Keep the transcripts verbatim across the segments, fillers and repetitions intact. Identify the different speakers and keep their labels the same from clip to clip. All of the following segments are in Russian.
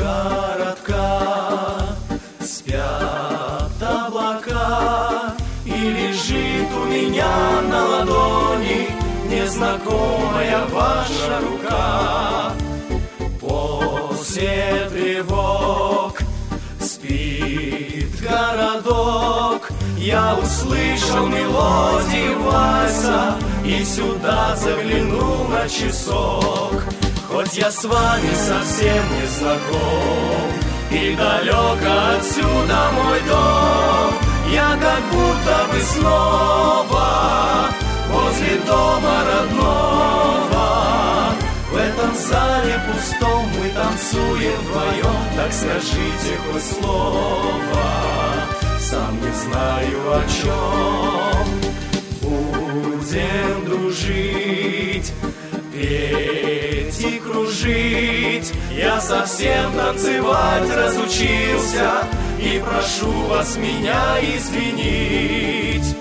Speaker 1: коротка, спят облака, и лежит у меня на ладони незнакомая ваша рука. После тревог спит городок, я услышал мелодию вальса и сюда заглянул на часок. Хоть я с вами совсем не знаком и далеко отсюда мой дом, я как будто бы снова возле дома родного. В этом зале пустом мы танцуем вдвоем, так скажите хоть слово, сам не знаю о чем. Будем дружить, петь и кружить, я совсем танцевать разучился, и прошу вас меня извинить.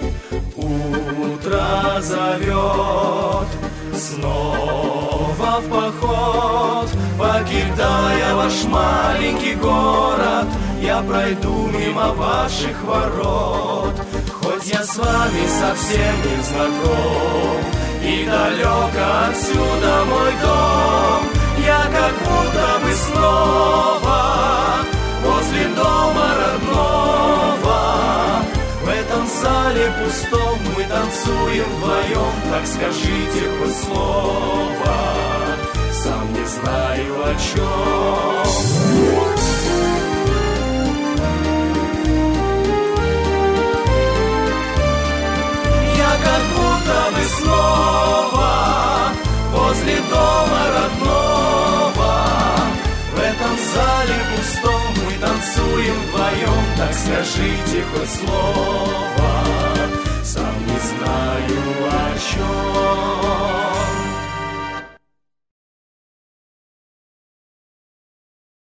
Speaker 1: Утро зовет снова в поход, покидая ваш маленький город, я пройду мимо ваших ворот. Хоть я с вами совсем не знаком и далеко отсюда мой дом, я как будто бы снова возле дома родного. В этом зале пустом мы танцуем вдвоем, так скажите хоть слово, сам не знаю о чем. Я как будто бы снова возле дома родного. В этом зале пустом мы танцуем вдвоем, так скажите хоть слово,